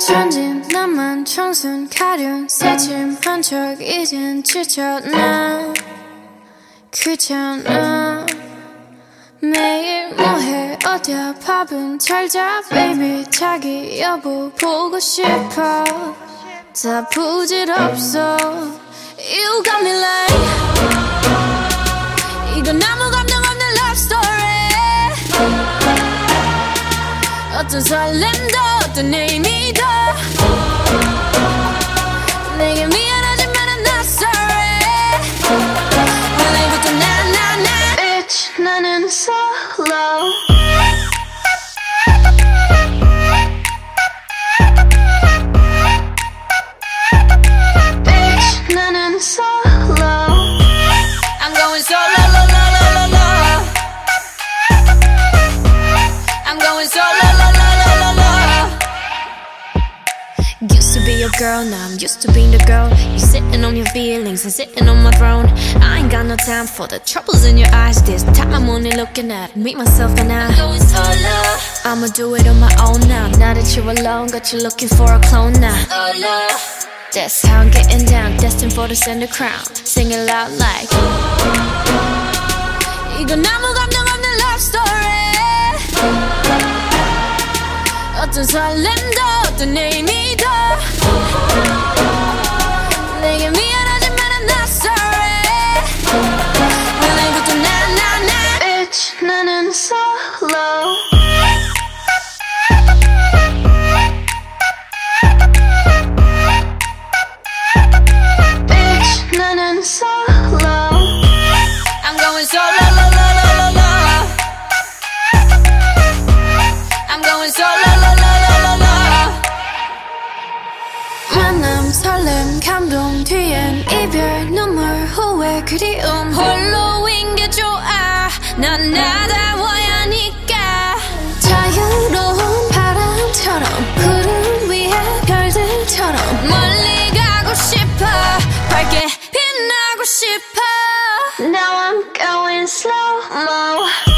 천진 나만 청순 가련 새침한 척 이젠 지쳤나 귀찮아 매일 뭐해 어디야 밥은 잘자 baby 자기 여보 보고 싶어 다 부질없어 You got me like 이건 아무 감정 없는 love story 어떤 설렘도 어떤 의미도 내게 미안하지만 I'm not sorry 오늘부터 나 Bitch 나는 solo Bitch 나는 solo I'm going solo lo, lo, lo, lo, lo. I'm going solo lo, lo, lo, lo, lo. Used to be your girl, now I'm used to being the girl. You sitting on your feelings and sitting on my throne. I ain't got no time for the troubles in your eyes. This time I'm only looking at me, myself and I. I'm going solo. I'ma do it on my own now. Now that you're alone, got you looking for a clone now. Solo. That's how I'm getting down, destined for the center crown. Sing it loud like 이건 아무 감정 없는 love story 어떤 설렘도 어떤 의미도 내게 미안하지만 I'm not sorry 오늘부터 나 Bitch 나는 solo Bitch 나는 solo I'm going solo lo, lo, lo, lo, lo. I'm going solo lo, lo, lo, lo, lo. 만남 설렘 감동 뒤엔 이별 눈물 후회 그리움 홀로인 게 좋아 난 나다워야 하니까 자유로운 바람처럼 구름 위에 별들처럼 멀리 가고 싶어 밝게 빛나고 싶어 Now I'm going slow-mo